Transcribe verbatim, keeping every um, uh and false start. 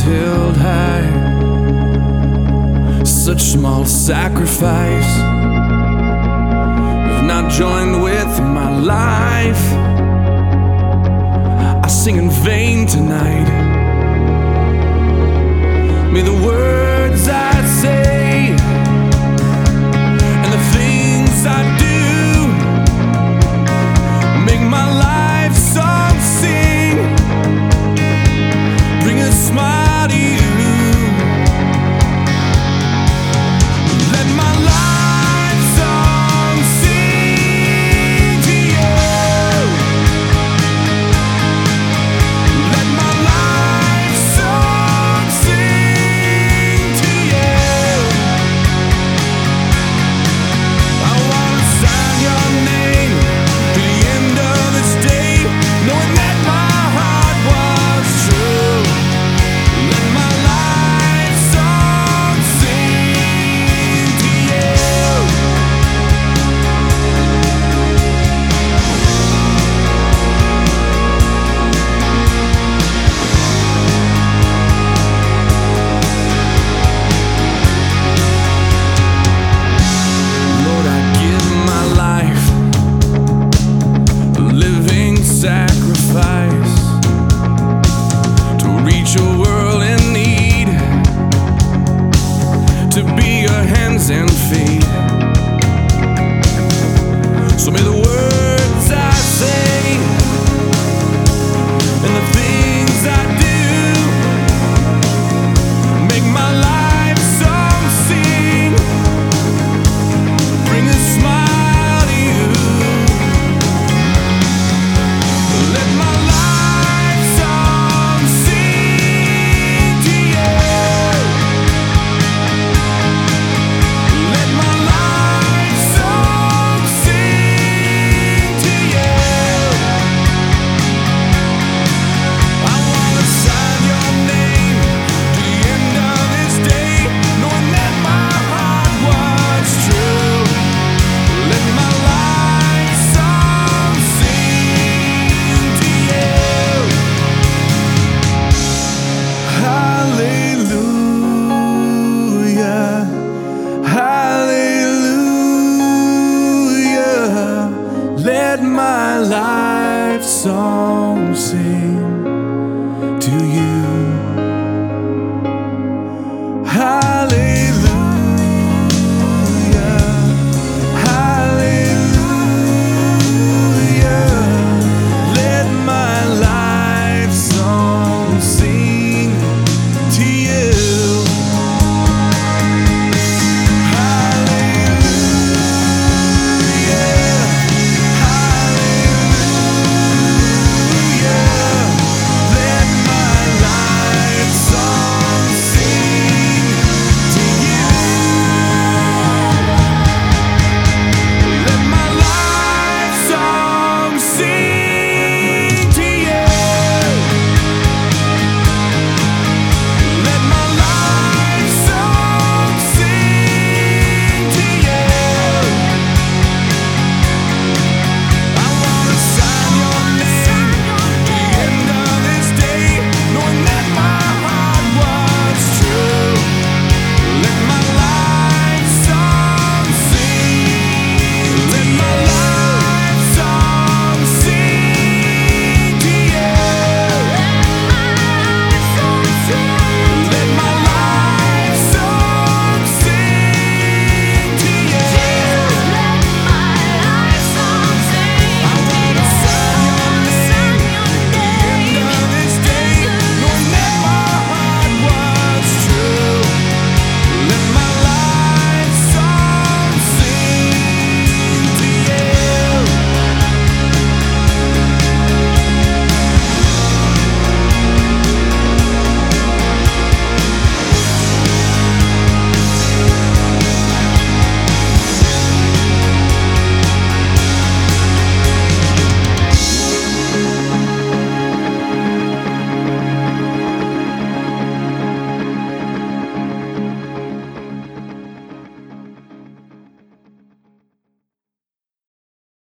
held high. Such small sacrifice. You've not joined with my life. I sing in vain tonight. May the words I say and the things I do make my life song sing, bring a smile to you. Let my life song sing to you. Let my life song sing to you. I wanna sign your name to the end of this day, knowing that my heart was true. Let my life song sing to you. Lord, I give my life a living sacrifice to reach a world in need, to be your hands and feet. So may the words I say and the things I do make my life song sing, bring a smile to you. Let my life song sing to you. Let my life song sing to you. I wanna sign your name to the end of this day, knowing that my heart was true. Let my life song sing to you. Hallelujah, hallelujah. Let my life song sing to you.